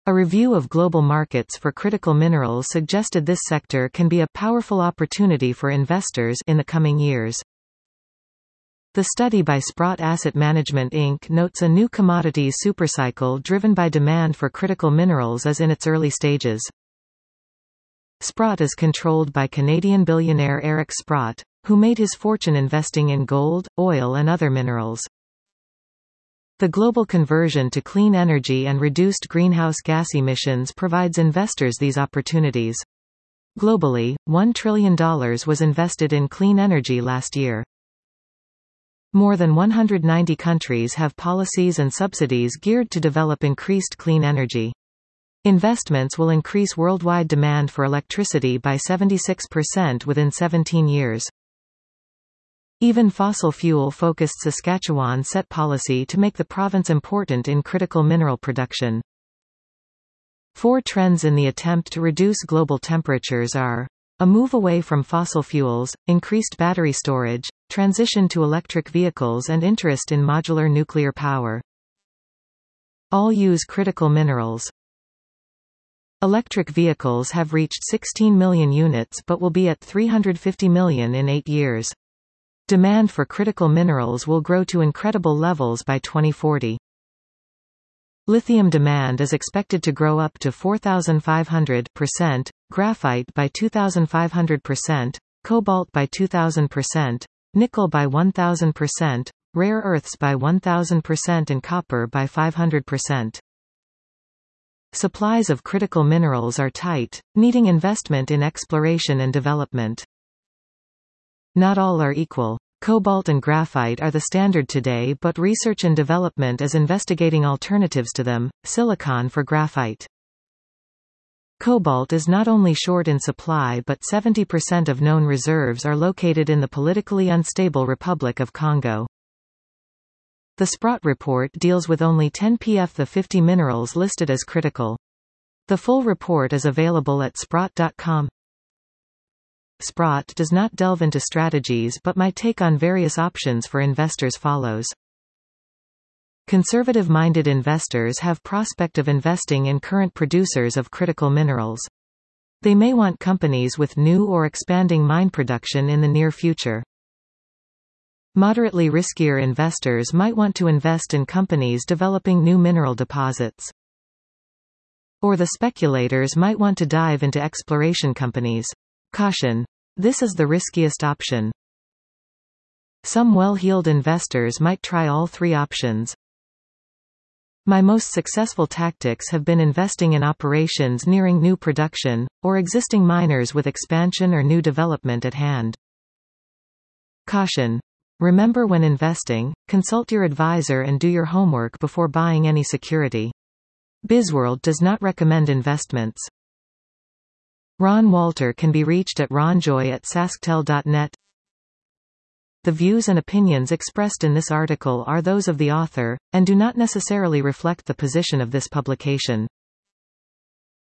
A review of global markets for critical minerals suggested this sector can be a powerful opportunity for investors in the coming years. The study by Sprott Asset Management Inc. notes a new commodities supercycle driven by demand for critical minerals is in its early stages. Sprott is controlled by Canadian billionaire Eric Sprott, who made his fortune investing in gold, oil and other minerals. The global conversion to clean energy and reduced greenhouse gas emissions provides investors these opportunities. Globally, $1 trillion was invested in clean energy last year. More than 190 countries have policies and subsidies geared to develop increased clean energy. Investments will increase worldwide demand for electricity by 76% within 17 years. Even fossil fuel-focused Saskatchewan set policy to make the province important in critical mineral production. 4 trends in the attempt to reduce global temperatures are: a move away from fossil fuels, increased battery storage, transition to electric vehicles and interest in modular nuclear power. All use critical minerals. Electric vehicles have reached 16 million units but will be at 350 million in 8 years. Demand for critical minerals will grow to incredible levels by 2040. Lithium demand is expected to grow up to 4,500%, graphite by 2,500%, cobalt by 2,000%, nickel by 1,000%, rare earths by 1,000% and copper by 500%. Supplies of critical minerals are tight, needing investment in exploration and development. Not all are equal. Cobalt and graphite are the standard today, but research and development is investigating alternatives to them, silicon for graphite. Cobalt is not only short in supply but 70% of known reserves are located in the politically unstable Republic of Congo. The Sprott report deals with only 10 pf the 50 minerals listed as critical. The full report is available at sprott.com. Sprott does not delve into strategies but my take on various options for investors follows. Conservative-minded investors have prospect of investing in current producers of critical minerals. They may want companies with new or expanding mine production in the near future. Moderately riskier investors might want to invest in companies developing new mineral deposits. Or the speculators might want to dive into exploration companies. Caution. This is the riskiest option. Some well-heeled investors might try all 3 options. My most successful tactics have been investing in operations nearing new production, or existing miners with expansion or new development at hand. Caution. Remember, when investing, consult your advisor and do your homework before buying any security. BizWorld does not recommend investments. Ron Walter can be reached at ronjoy@sasktel.net. The views and opinions expressed in this article are those of the author, and do not necessarily reflect the position of this publication.